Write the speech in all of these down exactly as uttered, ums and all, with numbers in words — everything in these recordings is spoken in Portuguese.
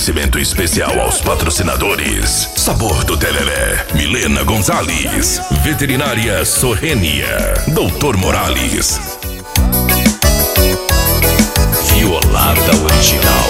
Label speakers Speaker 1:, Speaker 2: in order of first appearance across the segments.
Speaker 1: Oferecimento especial aos patrocinadores: Sabor do Tereré, Milena Gonzalez, Veterinária Sorrênia, Doutor Morales, Violada Original.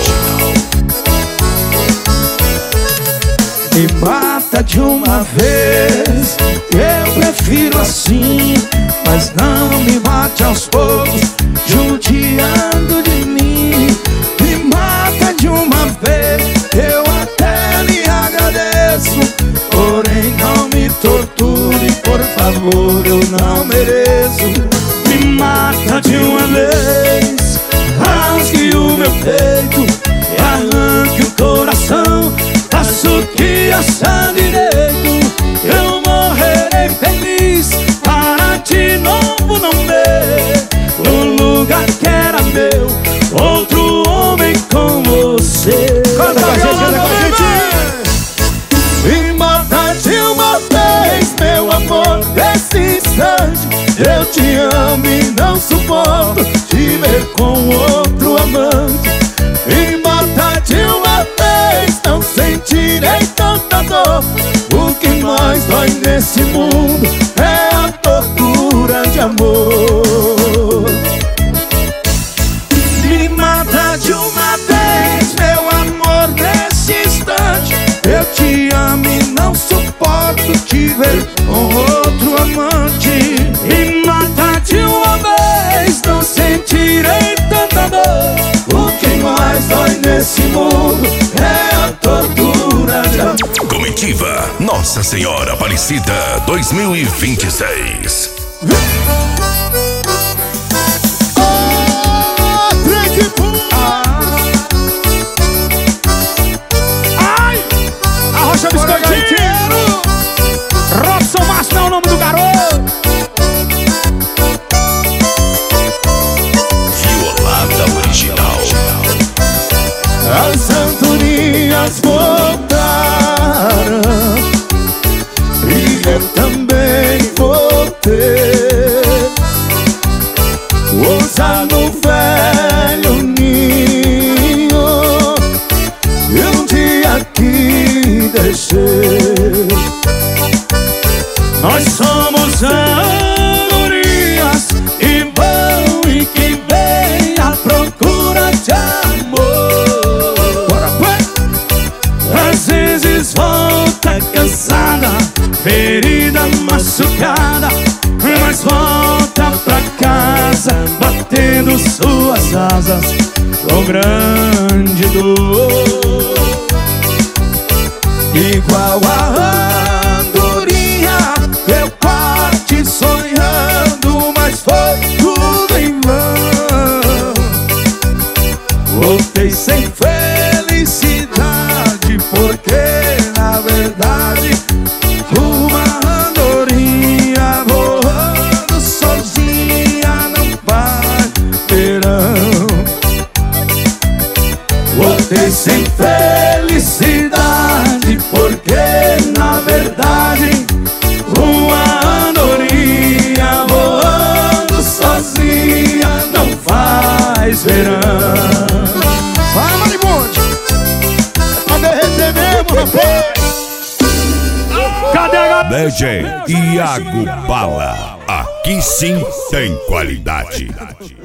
Speaker 2: Me mata de uma vez, eu prefiro assim. Mas não me mate aos poucos, judiando de mim. Me mata de uma vez, eu até lhe agradeço. Porém não me torture, por favor, eu não mereço. Me mata de uma vez, rasgue o meu peito e arranque o coração. Faço o que achar direito, eu morrerei feliz para de novo não ver o lugar que era meu, outro homem com você.
Speaker 3: Canta com a gente, canta com a gente.
Speaker 2: Me mata de uma vez, meu amor, nesse instante. Eu te amo e não suporto te ver com outro amante. Me mata de uma vez, não sentirei tanta dor. O que mais dói nesse mundo é a tortura de amor. Me mata de uma vez, meu amor, nesse instante. Eu te amo e não suporto te ver com outro amante. Me mata de uma vez, não sentirei tanta dor. O que mais dói nesse mundo é a tortura de amor.
Speaker 1: Comitiva Nossa Senhora Aparecida dois mil e vinte e seis.
Speaker 3: Ai! Arrocha biscoitinho! Robson Márcio é o nome do garoto!
Speaker 1: Violada Original.
Speaker 2: As andorinhas voltaram e eu também voltei. Ousa no velho ninho e um dia aqui deixei. Nós somos andorinhas e vão e que vem à procura de amor. Às vezes volta cansada, ferida, machucada, mas volta pra casa batendo suas asas com grande dor. Igual a andorinha, eu parti sonhando, mas foi tudo em vão. Voltei sem felicidade, porque na verdade uma andorinha voando sozinha não faz verão. Voltei sem felicidade, porque na verdade uma andorinha voando sozinha não faz verão.
Speaker 3: Vai, Marimonte! É pra derreter mesmo, rapaz! Cadê a galera?
Speaker 1: D J Iago Bala. Aqui sim tem qualidade.